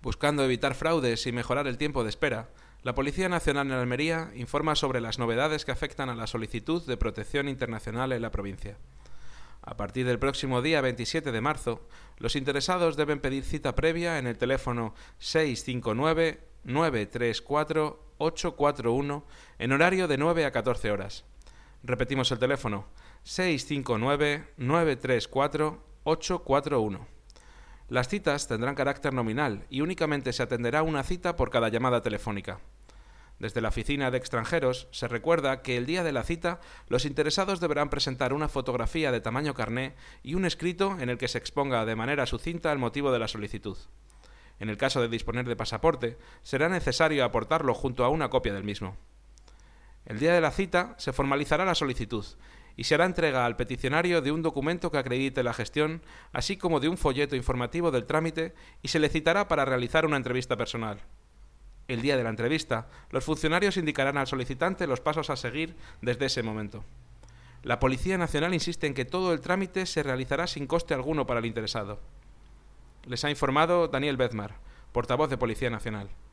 Buscando evitar fraudes y mejorar el tiempo de espera, la Policía Nacional en Almería informa sobre las novedades que afectan a la solicitud de protección internacional en la provincia. A partir del próximo día 27 de marzo, los interesados deben pedir cita previa en el teléfono 659-934-841 en horario de 9 a 14 horas. Repetimos el teléfono 659-934-841. Las citas tendrán carácter nominal y únicamente se atenderá una cita por cada llamada telefónica. Desde la Oficina de Extranjeros se recuerda que el día de la cita los interesados deberán presentar una fotografía de tamaño carné y un escrito en el que se exponga de manera sucinta el motivo de la solicitud. En el caso de disponer de pasaporte, será necesario aportarlo junto a una copia del mismo. El día de la cita se formalizará la solicitud y se hará entrega al peticionario de un documento que acredite la gestión, así como de un folleto informativo del trámite, y se le citará para realizar una entrevista personal. El día de la entrevista, los funcionarios indicarán al solicitante los pasos a seguir desde ese momento. La Policía Nacional insiste en que todo el trámite se realizará sin coste alguno para el interesado. Les ha informado Daniel Bezmar, portavoz de Policía Nacional.